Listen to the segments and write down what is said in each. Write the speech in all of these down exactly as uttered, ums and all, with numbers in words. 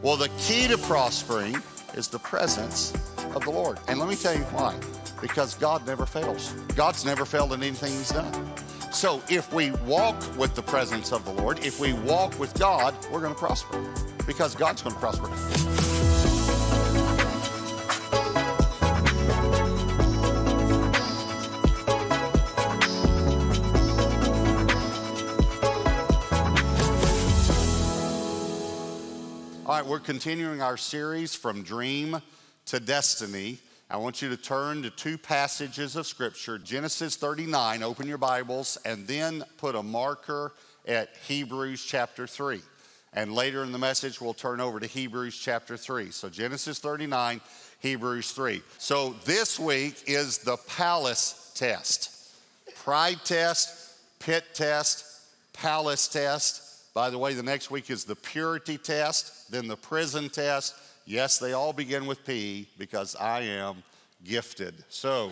Well, the key to prospering is the presence of the Lord. And let me tell you why. Because God never fails. God's never failed in anything he's done. So if we walk with the presence of the Lord, if we walk with God, we're going to prosper. Because God's going to prosper. All right, we're continuing our series from dream to destiny. I want you to turn to two passages of Scripture, Genesis thirty-nine, open your Bibles, and then put a marker at Hebrews chapter three. And later in the message, we'll turn over to Hebrews chapter three. So Genesis thirty-nine, Hebrews three. So this week is the palace test. Pride test, pit test, palace test. By the way, the next week is the purity test, then the prison test. Yes, they all begin with P because I am gifted. So,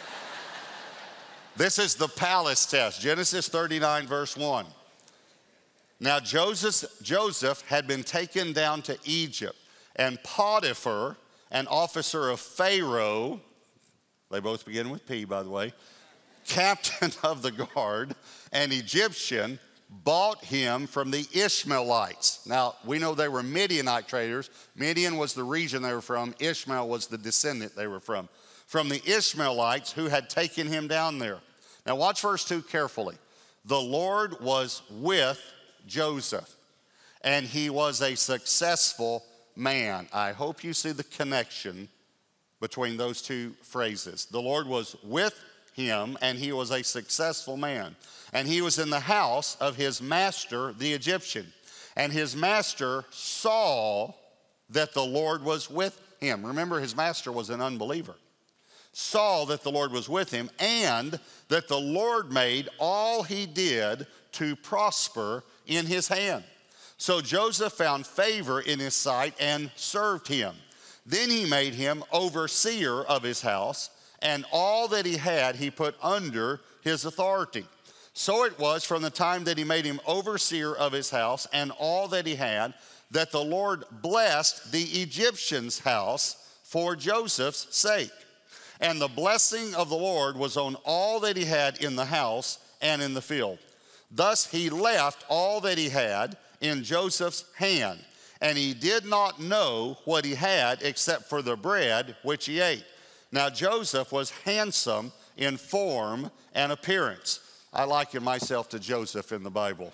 this is the palace test. Genesis thirty-nine, verse one. Now Joseph, Joseph had been taken down to Egypt, and Potiphar, an officer of Pharaoh, they both begin with P, by the way, captain of the guard, an Egyptian, bought him from the Ishmaelites. Now, we know they were Midianite traders. Midian was the region they were from. Ishmael was the descendant they were from. From the Ishmaelites who had taken him down there. Now, watch verse two carefully. The Lord was with Joseph, and he was a successful man. I hope you see the connection between those two phrases. The Lord was with him, and he was a successful man. And he was in the house of his master, the Egyptian. And his master saw that the Lord was with him. Remember, his master was an unbeliever. Saw that the Lord was with him, and that the Lord made all he did to prosper in his hand. So Joseph found favor in his sight and served him. Then he made him overseer of his house, and all that he had he put under his authority. So it was from the time that he made him overseer of his house and all that he had, that the Lord blessed the Egyptian's house for Joseph's sake. And the blessing of the Lord was on all that he had in the house and in the field. Thus he left all that he had in Joseph's hand, and he did not know what he had except for the bread which he ate. Now Joseph was handsome in form and appearance. I liken myself to Joseph in the Bible.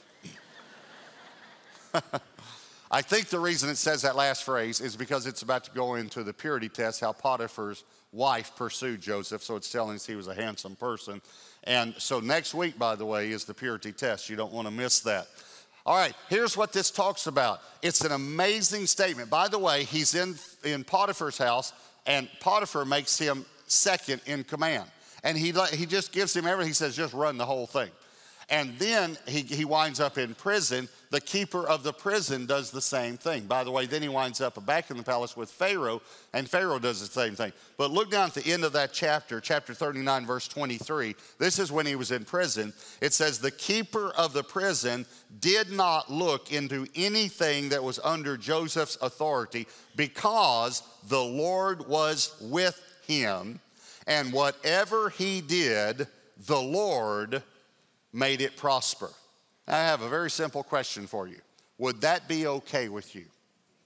I think the reason it says that last phrase is because it's about to go into the purity test, how Potiphar's wife pursued Joseph, so it's telling us he was a handsome person. And so next week, by the way, is the purity test. You don't want to miss that. All right, here's what this talks about. It's an amazing statement. By the way, he's in, in Potiphar's house, and Potiphar makes him second in command. And he, he just gives him everything. He says, just run the whole thing. And then he, he winds up in prison. The keeper of the prison does the same thing. By the way, then he winds up back in the palace with Pharaoh, and Pharaoh does the same thing. But look down at the end of that chapter, chapter thirty-nine, verse twenty-three. This is when he was in prison. It says, the keeper of the prison did not look into anything that was under Joseph's authority, because the Lord was with him. And whatever he did, the Lord made it prosper. Now, I have a very simple question for you. Would that be okay with you?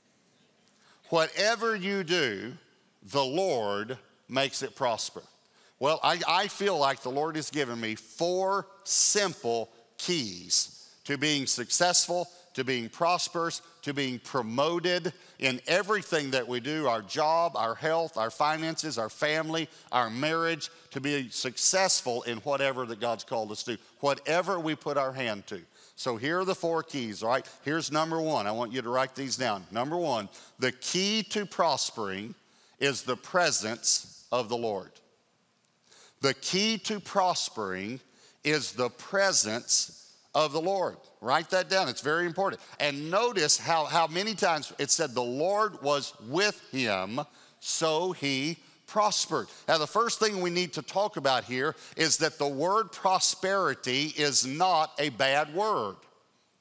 Whatever you do, the Lord makes it prosper. Well, I, I feel like the Lord has given me four simple keys to being successful, to being prosperous, to being promoted in everything that we do, our job, our health, our finances, our family, our marriage, to be successful in whatever that God's called us to, whatever we put our hand to. So here are the four keys, all right? Here's number one. I want you to write these down. Number one, the key to prospering is the presence of the Lord. The key to prospering is the presence of the Lord. Write that down. It's very important. And notice how, how many times it said the Lord was with him, so he prospered. Now, the first thing we need to talk about here is that the word prosperity is not a bad word.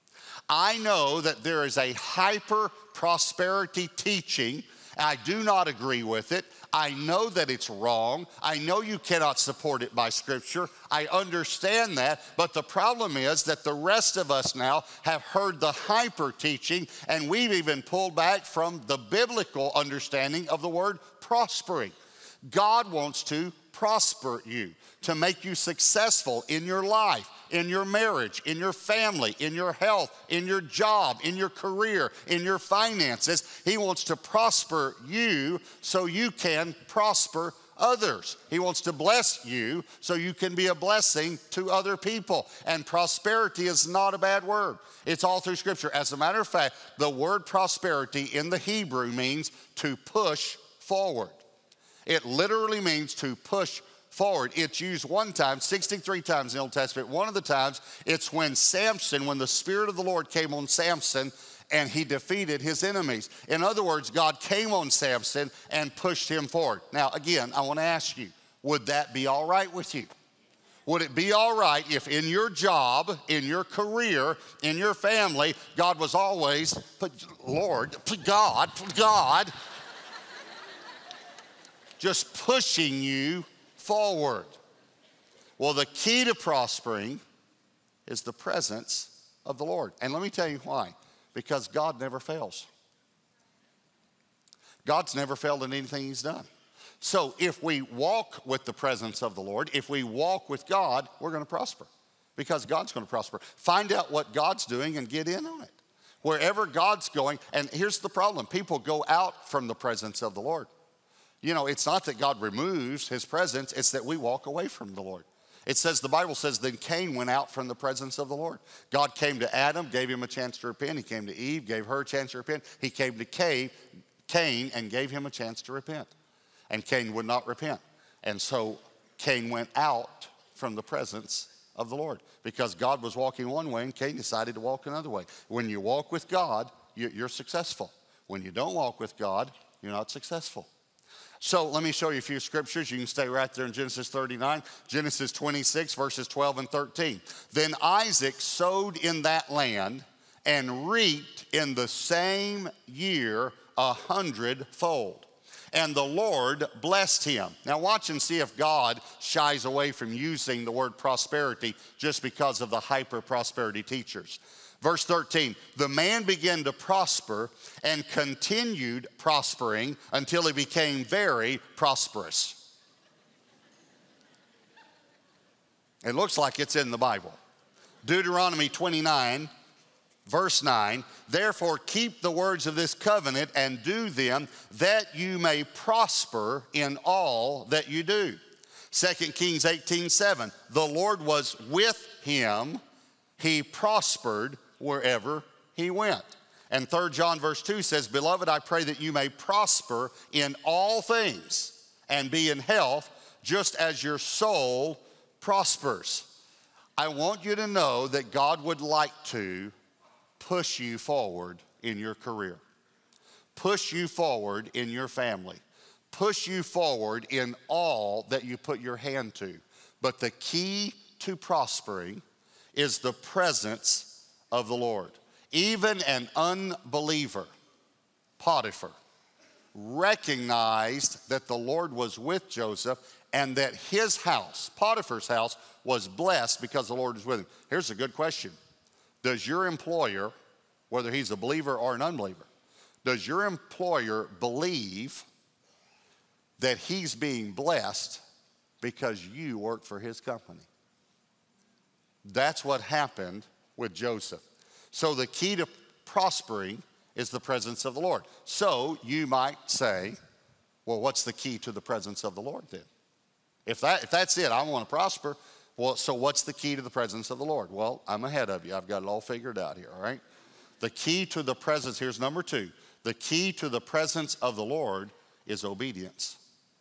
I know that there is a hyper prosperity teaching. I do not agree with it. I know that it's wrong. I know you cannot support it by Scripture. I understand that. But the problem is that the rest of us now have heard the hyper teaching, and we've even pulled back from the biblical understanding of the word prospering. God wants to prosper you, to make you successful in your life, in your marriage, in your family, in your health, in your job, in your career, in your finances. He wants to prosper you so you can prosper others. He wants to bless you so you can be a blessing to other people. And prosperity is not a bad word. It's all through Scripture. As a matter of fact, the word prosperity in the Hebrew means to push forward. It literally means to push forward. It's used one time, sixty-three times in the Old Testament. One of the times, it's when Samson, when the Spirit of the Lord came on Samson and he defeated his enemies. In other words, God came on Samson and pushed him forward. Now, again, I want to ask you, would that be all right with you? Would it be all right if in your job, in your career, in your family, God was always, Lord, God, God, just pushing you forward? Well, the key to prospering is the presence of the Lord. And let me tell you why. Because God never fails. God's never failed in anything he's done. So if we walk with the presence of the Lord, if we walk with God, we're going to prosper. Because God's going to prosper. Find out what God's doing and get in on it. Wherever God's going, and here's the problem. People go out from the presence of the Lord. You know, it's not that God removes his presence, it's that we walk away from the Lord. It says, the Bible says, then Cain went out from the presence of the Lord. God came to Adam, gave him a chance to repent. He came to Eve, gave her a chance to repent. He came to Cain and gave him a chance to repent. And Cain would not repent. And so Cain went out from the presence of the Lord because God was walking one way and Cain decided to walk another way. When you walk with God, you're successful. When you don't walk with God, you're not successful. So let me show you a few scriptures. You can stay right there in Genesis thirty-nine. Genesis twenty-six, verses twelve and thirteen. Then Isaac sowed in that land and reaped in the same year a hundredfold. And the Lord blessed him. Now watch and see if God shies away from using the word prosperity just because of the hyper-prosperity teachers. Verse thirteen, the man began to prosper and continued prospering until he became very prosperous. It looks like it's in the Bible. Deuteronomy twenty-nine, verse nine, therefore keep the words of this covenant and do them that you may prosper in all that you do. Second Kings eighteen, seven, the Lord was with him, he prospered wherever he went. And Third John verse two says, beloved, I pray that you may prosper in all things and be in health just as your soul prospers. I want you to know that God would like to push you forward in your career, push you forward in your family, push you forward in all that you put your hand to. But the key to prospering is the presence of the Lord. Even an unbeliever, Potiphar, recognized that the Lord was with Joseph and that his house, Potiphar's house, was blessed because the Lord was with him. Here's a good question. Does your employer, whether he's a believer or an unbeliever, does your employer believe that he's being blessed because you work for his company? That's what happened with Joseph. So the key to prospering is the presence of the Lord. So you might say, well, what's the key to the presence of the Lord then? If that if that's it, I want to prosper. Well, so what's the key to the presence of the Lord? Well, I'm ahead of you. I've got it all figured out here, all right? The key to the presence, here's number two. The key to the presence of the Lord is obedience.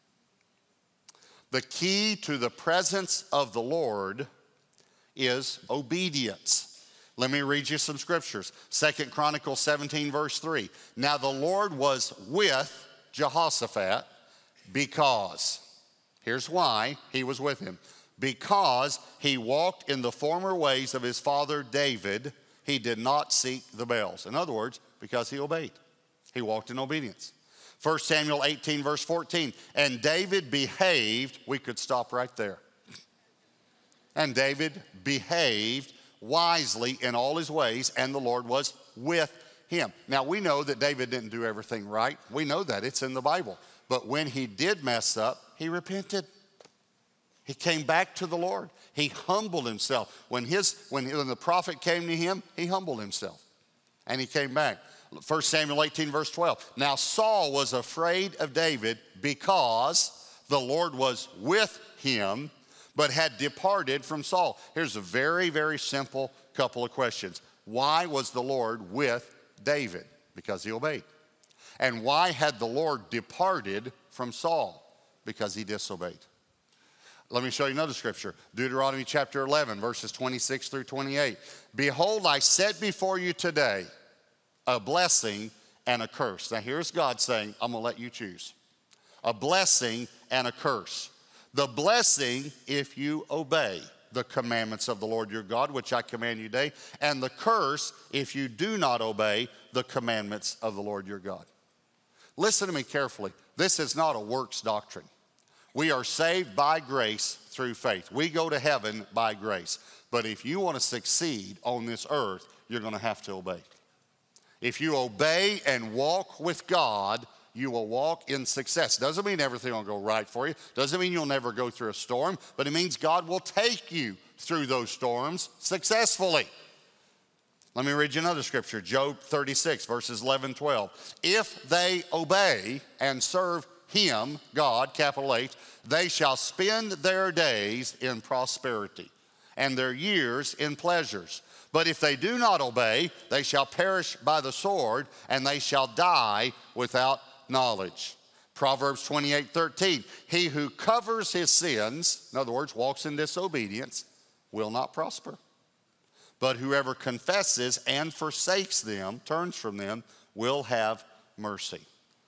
The key to the presence of the Lord is obedience. Let me read you some scriptures. Second Chronicles seventeen, verse three. Now the Lord was with Jehoshaphat because, here's why he was with him. Because he walked in the former ways of his father David, he did not seek the bells. In other words, because he obeyed. He walked in obedience. First Samuel eighteen, verse fourteen, and David behaved, we could stop right there. And David behaved wisely in all his ways, and the Lord was with him. Now, we know that David didn't do everything right. We know that. It's in the Bible. But when he did mess up, he repented. He came back to the Lord. He humbled himself. When, his, when, when the prophet came to him, he humbled himself. And he came back. First Samuel eighteen, verse twelve. Now Saul was afraid of David because the Lord was with him, but had departed from Saul. Here's a very, very simple couple of questions. Why was the Lord with David? Because he obeyed. And why had the Lord departed from Saul? Because he disobeyed. Let me show you another scripture. Deuteronomy chapter eleven, verses twenty-six through twenty-eight. Behold, I set before you today a blessing and a curse. Now here's God saying, I'm going to let you choose. A blessing and a curse. The blessing if you obey the commandments of the Lord your God, which I command you today. And the curse if you do not obey the commandments of the Lord your God. Listen to me carefully. This is not a works doctrine. We are saved by grace through faith. We go to heaven by grace. But if you want to succeed on this earth, you're going to have to obey. If you obey and walk with God, you will walk in success. Doesn't mean everything will go right for you. Doesn't mean you'll never go through a storm. But it means God will take you through those storms successfully. Let me read you another scripture. Job thirty-six, verses eleven, twelve. If they obey and serve him, God, capital H, they shall spend their days in prosperity and their years in pleasures. But if they do not obey, they shall perish by the sword, and they shall die without knowledge. Proverbs twenty-eight, thirteen. He who covers his sins, in other words, walks in disobedience, will not prosper. But whoever confesses and forsakes them, turns from them, will have mercy.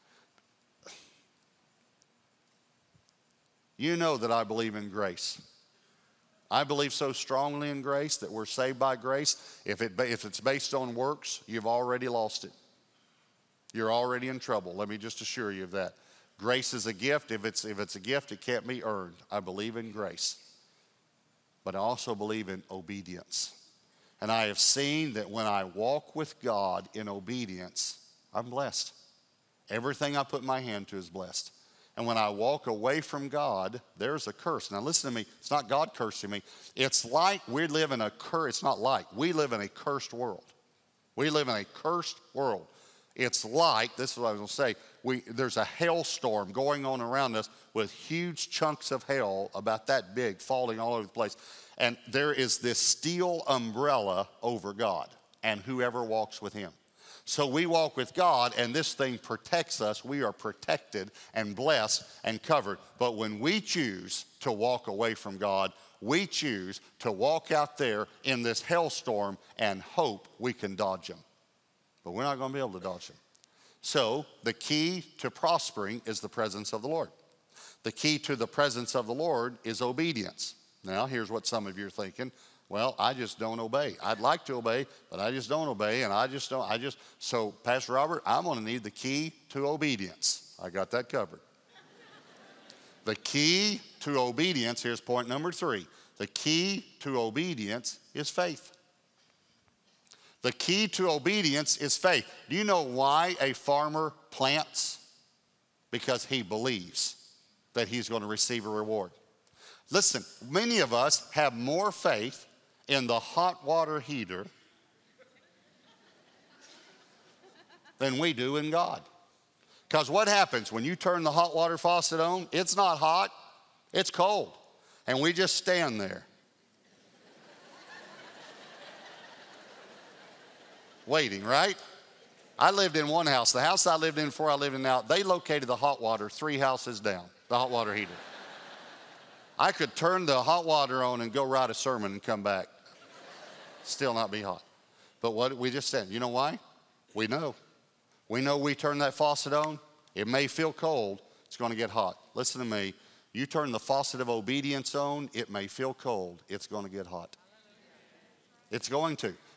You know that I believe in grace. I believe so strongly in grace that we're saved by grace. If, it, if it's based on works, you've already lost it. You're already in trouble. Let me just assure you of that. Grace is a gift. If it's, if it's a gift, it can't be earned. I believe in grace. But I also believe in obedience. And I have seen that when I walk with God in obedience, I'm blessed. Everything I put my hand to is blessed. And when I walk away from God, there's a curse. Now listen to me. It's not God cursing me. It's like we live in a curse. It's not like. We live in a cursed world. We live in a cursed world. It's like, this is what I was going to say, we, there's a hailstorm going on around us with huge chunks of hail about that big falling all over the place. And there is this steel umbrella over God and whoever walks with him. So we walk with God, and this thing protects us. We are protected and blessed and covered. But when we choose to walk away from God, we choose to walk out there in this hailstorm and hope we can dodge him. But we're not going to be able to dodge him. So the key to prospering is the presence of the Lord. The key to the presence of the Lord is obedience. Now, here's what some of you are thinking. Well, I just don't obey. I'd like to obey, but I just don't obey, and I just don't, I just, so Pastor Robert, I'm going to need the key to obedience. I got that covered. The key to obedience, here's point number three. The key to obedience is faith. The key to obedience is faith. Do you know why a farmer plants? Because he believes that he's going to receive a reward. Listen, many of us have more faith in the hot water heater than we do in God. Because what happens when you turn the hot water faucet on? It's not hot, it's cold. And we just stand there. Waiting, right? I lived in one house. The house I lived in before I lived in now, they located the hot water three houses down, the hot water heater. I could turn the hot water on and go write a sermon and come back. Still not be hot. But what we just said, you know why? We know. We know we turn that faucet on, it may feel cold, it's going to get hot. Listen to me. You turn the faucet of obedience on, it may feel cold, it's going to get hot. It's going to.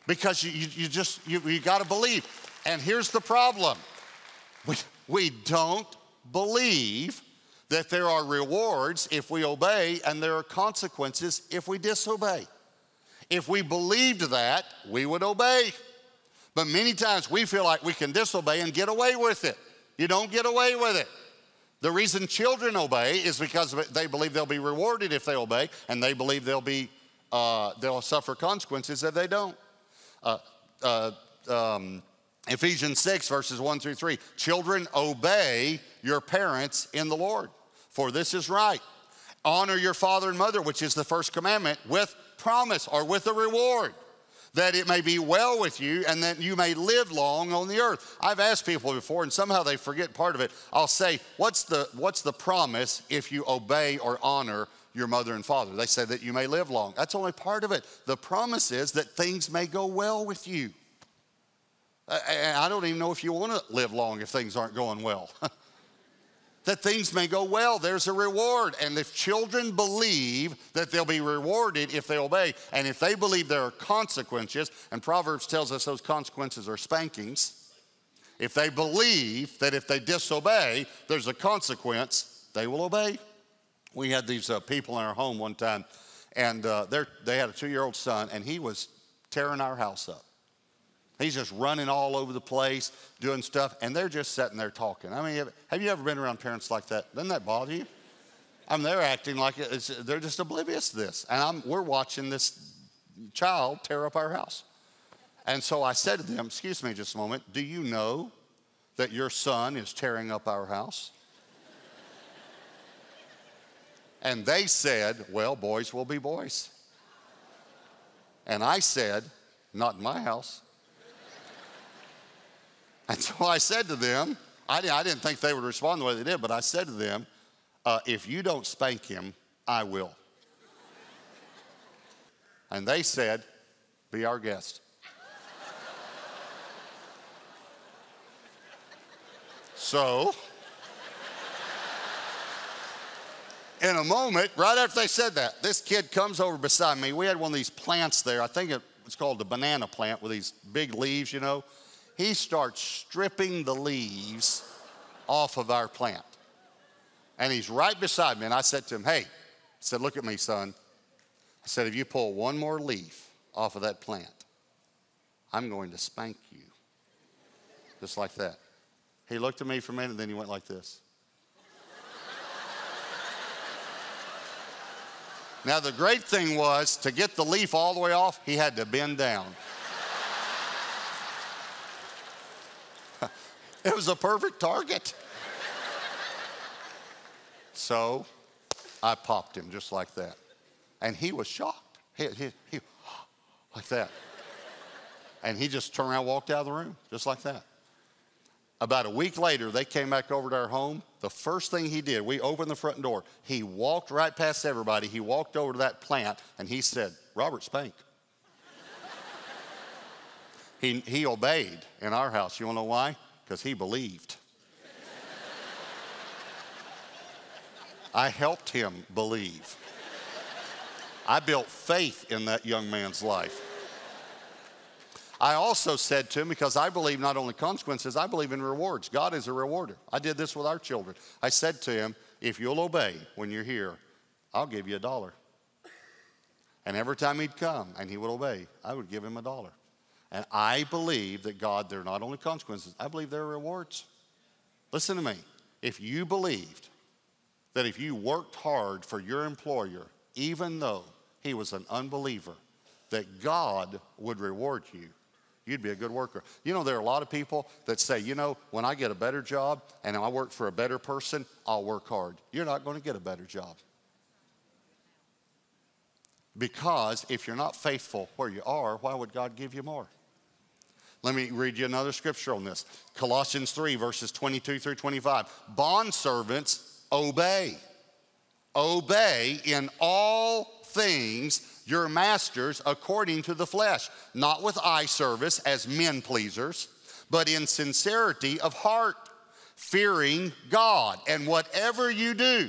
Because you, you, you just, you, you got to believe. And here's the problem. We, we don't believe that there are rewards if we obey and there are consequences if we disobey. If we believed that, we would obey. But many times we feel like we can disobey and get away with it. You don't get away with it. The reason children obey is because they believe they'll be rewarded if they obey, and they believe they'll be uh, they'll suffer consequences if they don't. Uh, uh, um, Ephesians six, verses one through three. Children, obey your parents in the Lord, for this is right. Honor your father and mother, which is the first commandment, with promise or with a reward, that it may be well with you and that you may live long on the earth. I've asked people before, and somehow they forget part of it. I'll say, what's the, what's the promise if you obey or honor your mother and father? They say that you may live long. That's only part of it. The promise is that things may go well with you. And I don't even know if you want to live long if things aren't going well. That things may go well, there's a reward. And if children believe that they'll be rewarded if they obey, and if they believe there are consequences, and Proverbs tells us those consequences are spankings, if they believe that if they disobey, there's a consequence, they will obey. We had these uh, people in our home one time, and uh, they had a two-year-old son, and he was tearing our house up. He's just running all over the place, doing stuff, and they're just sitting there talking. I mean, have you ever been around parents like that? Doesn't that bother you? I mean, they're acting like it's, they're just oblivious to this. And I'm, we're watching this child tear up our house. And so I said to them, excuse me just a moment, do you know that your son is tearing up our house? And they said, well, boys will be boys. And I said, not in my house. And so I said to them, I didn't, I didn't think they would respond the way they did, but I said to them, uh, if you don't spank him, I will. And they said, be our guest. So, in a moment, right after they said that, this kid comes over beside me. We had one of these plants there. I think it was called the banana plant with these big leaves, you know. He starts stripping the leaves off of our plant. And he's right beside me. And I said to him, hey, I said, look at me, son. I said, if you pull one more leaf off of that plant, I'm going to spank you. Just like that. He looked at me for a minute, and then he went like this. Now, the great thing was, to get the leaf all the way off, he had to bend down. It was a perfect target. So I popped him just like that. And he was shocked. He, he, he, like that. And he just turned around and walked out of the room, just like that. About a week later, they came back over to our home. The first thing he did, we opened the front door. He walked right past everybody. He walked over to that plant, and he said, Robert, spank. he, he obeyed in our house. You want to know why? Because he believed. I helped him believe. I built faith in that young man's life. I also said to him, because I believe not only consequences, I believe in rewards. God is a rewarder. I did this with our children. I said to him, if you'll obey when you're here, I'll give you a dollar. And every time he'd come and he would obey, I would give him a dollar. And I believe that God, they're not only consequences, I believe they're rewards. Listen to me. If you believed that if you worked hard for your employer, even though he was an unbeliever, that God would reward you, you'd be a good worker. You know, there are a lot of people that say, you know, when I get a better job and I work for a better person, I'll work hard. You're not going to get a better job. Because if you're not faithful where you are, why would God give you more? Let me read you another scripture on this. Colossians three, verses twenty-two through twenty-five. Bondservants, obey. Obey in all things your masters according to the flesh, not with eye service as men pleasers, but in sincerity of heart, fearing God. And whatever you do,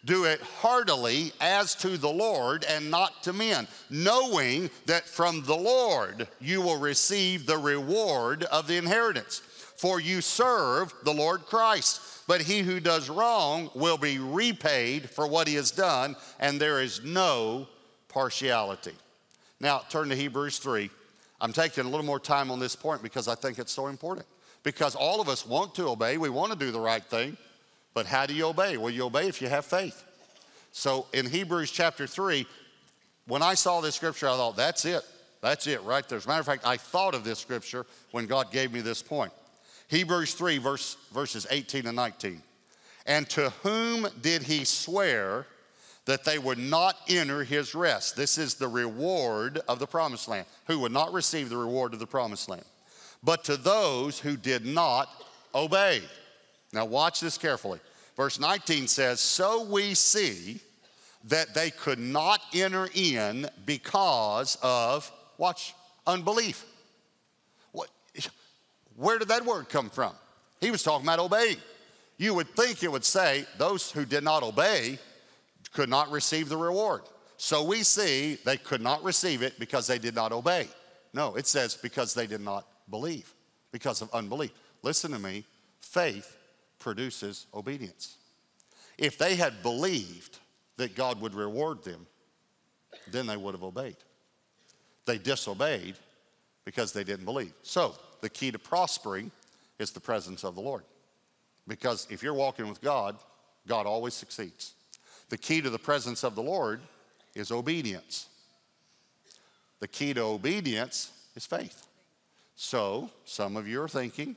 Do it heartily as to the Lord and not to men, knowing that from the Lord you will receive the reward of the inheritance. For you serve the Lord Christ. But he who does wrong will be repaid for what he has done, and there is no partiality. Now, turn to Hebrews three. I'm taking a little more time on this point because I think it's so important. Because all of us want to obey. We want to do the right thing. But how do you obey? Well, you obey if you have faith. So in Hebrews chapter three, when I saw this scripture, I thought, that's it. That's it right there. As a matter of fact, I thought of this scripture when God gave me this point. Hebrews three, verse, verses eighteen and nineteen. And to whom did he swear that they would not enter his rest? This is the reward of the promised land. Who would not receive the reward of the promised land? But to those who did not obey. Now watch this carefully. Verse nineteen says, so we see that they could not enter in because of, watch, unbelief. What? Where did that word come from? He was talking about obeying. You would think it would say those who did not obey could not receive the reward. So we see they could not receive it because they did not obey. No, it says because they did not believe, because of unbelief. Listen to me, faith produces obedience. If they had believed that God would reward them, then they would have obeyed. They disobeyed because they didn't believe. So the key to prospering is the presence of the Lord. Because if you're walking with God, God always succeeds. The key to the presence of the Lord is obedience. The key to obedience is faith. So some of you are thinking,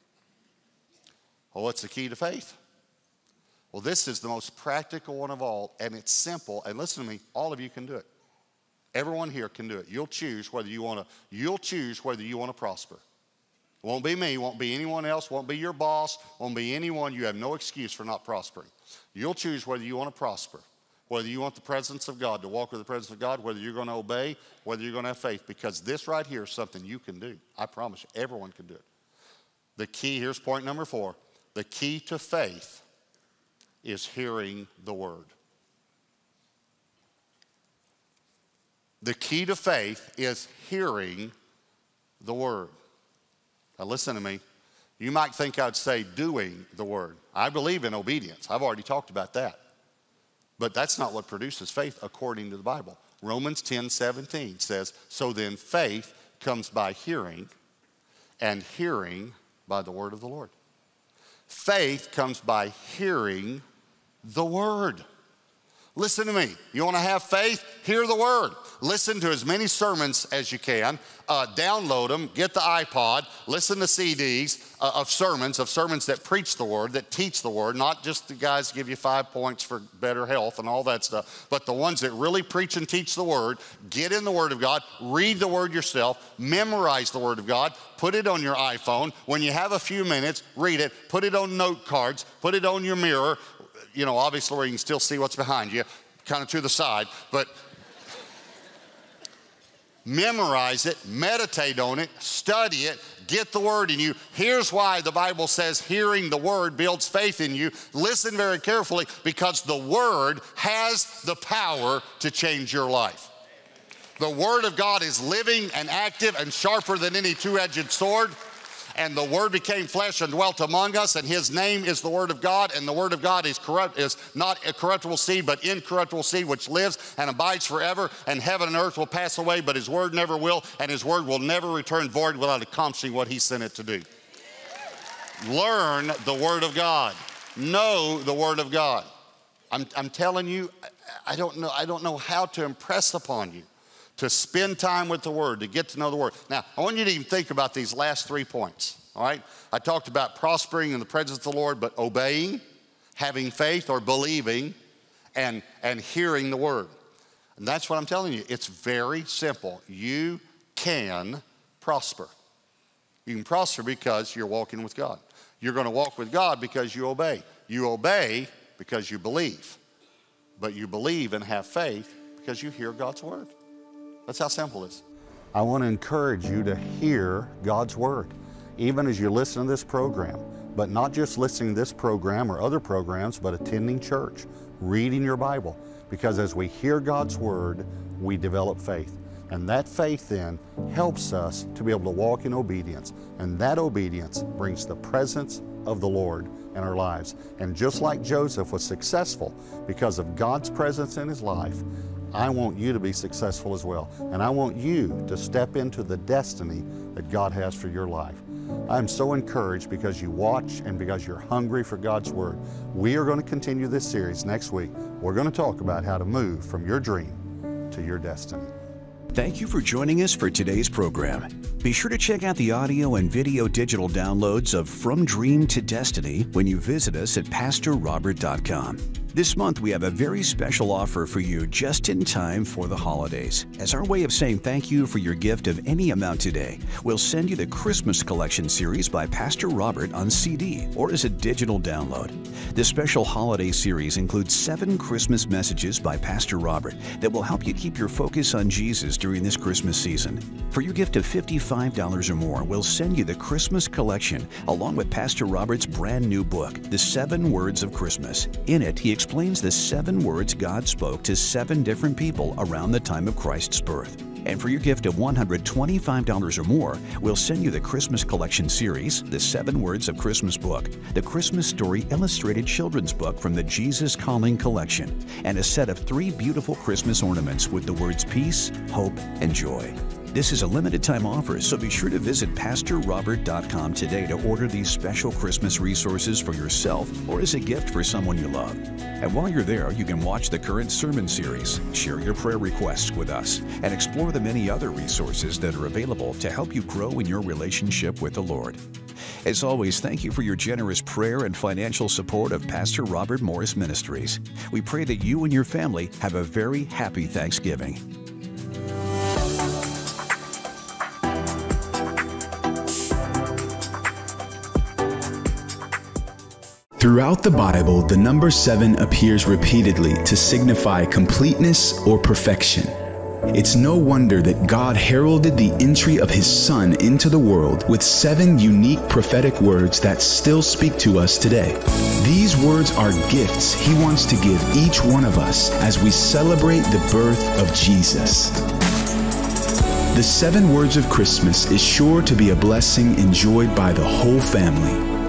well, what's the key to faith? Well, this is the most practical one of all, and it's simple. And listen to me, all of you can do it. Everyone here can do it. You'll choose whether you want to, you'll choose whether you want to prosper. It won't be me, won't be anyone else, won't be your boss, won't be anyone. You have no excuse for not prospering. You'll choose whether you want to prosper, whether you want the presence of God, to walk with the presence of God, whether you're going to obey, whether you're going to have faith, because this right here is something you can do. I promise you, everyone can do it. The key, here's point number four. The key to faith is hearing the word. The key to faith is hearing the word. Now listen to me. You might think I'd say doing the word. I believe in obedience. I've already talked about that. But that's not what produces faith according to the Bible. Romans ten seventeen says, so then faith comes by hearing, and hearing by the word of the Lord. Faith comes by hearing the word. Listen to me. You want to have faith? Hear the word. Listen to as many sermons as you can. Uh, download them. Get the iPod. Listen to C Ds uh, of sermons, of sermons that preach the word, that teach the word, not just the guys give you five points for better health and all that stuff, but the ones that really preach and teach the word. Get in the word of God. Read the word yourself. Memorize the word of God. Put it on your iPhone. When you have a few minutes, read it. Put it on note cards. Put it on your mirror. You know, obviously where you can still see what's behind you, kind of to the side, but memorize it, meditate on it, study it, get the word in you. Here's why the Bible says hearing the word builds faith in you. Listen very carefully, because the word has the power to change your life. The word of God is living and active and sharper than any two-edged sword. And the word became flesh and dwelt among us, and his name is the word of God, and the word of God is corrupt, is not a corruptible seed, but incorruptible seed, which lives and abides forever, and heaven and earth will pass away, but his word never will, and his word will never return void without accomplishing what he sent it to do. Learn the word of God. Know the word of God. I'm, I'm telling you, I don't know, I don't know how to impress upon you to spend time with the word, to get to know the word. Now, I want you to even think about these last three points, all right? I talked about prospering in the presence of the Lord, but obeying, having faith or believing, and, and hearing the word. And that's what I'm telling you. It's very simple. You can prosper. You can prosper because you're walking with God. You're going to walk with God because you obey. You obey because you believe. But you believe and have faith because you hear God's word. That's how simple it is. I want to encourage you to hear God's word. Even as you listen to this program, but not just listening to this program or other programs, but attending church, reading your Bible. Because as we hear God's Word, we develop faith. And that faith then helps us to be able to walk in obedience. And that obedience brings the presence of the Lord in our lives. And just like Joseph was successful because of God's presence in his life, I want you to be successful as well. And I want you to step into the destiny that God has for your life. I'm so encouraged because you watch and because you're hungry for God's Word. We are going to continue this series next week. We're going to talk about how to move from your dream to your destiny. Thank you for joining us for today's program. Be sure to check out the audio and video digital downloads of From Dream to Destiny when you visit us at pastor robert dot com. This month, we have a very special offer for you just in time for the holidays. As our way of saying thank you for your gift of any amount today, we'll send you the Christmas Collection series by Pastor Robert on C D or as a digital download. This special holiday series includes seven Christmas messages by Pastor Robert that will help you keep your focus on Jesus during this Christmas season. For your gift of fifty-five dollars or more, we'll send you the Christmas Collection along with Pastor Robert's brand new book, The Seven Words of Christmas. In it, he explains the seven words God spoke to seven different people around the time of Christ's birth. And for your gift of one hundred twenty-five dollars or more, we'll send you the Christmas Collection series, The Seven Words of Christmas book, the Christmas Story Illustrated Children's Book from the Jesus Calling Collection, and a set of three beautiful Christmas ornaments with the words peace, hope, and joy. This is a limited time offer, so be sure to visit pastor robert dot com today to order these special Christmas resources for yourself or as a gift for someone you love. And while you're there, you can watch the current sermon series, share your prayer requests with us, and explore the many other resources that are available to help you grow in your relationship with the Lord. As always, thank you for your generous prayer and financial support of Pastor Robert Morris Ministries. We pray that you and your family have a very happy Thanksgiving. Throughout the Bible, the number seven appears repeatedly to signify completeness or perfection. It's no wonder that God heralded the entry of His Son into the world with seven unique prophetic words that still speak to us today. These words are gifts He wants to give each one of us as we celebrate the birth of Jesus. The seven words of Christmas is sure to be a blessing enjoyed by the whole family.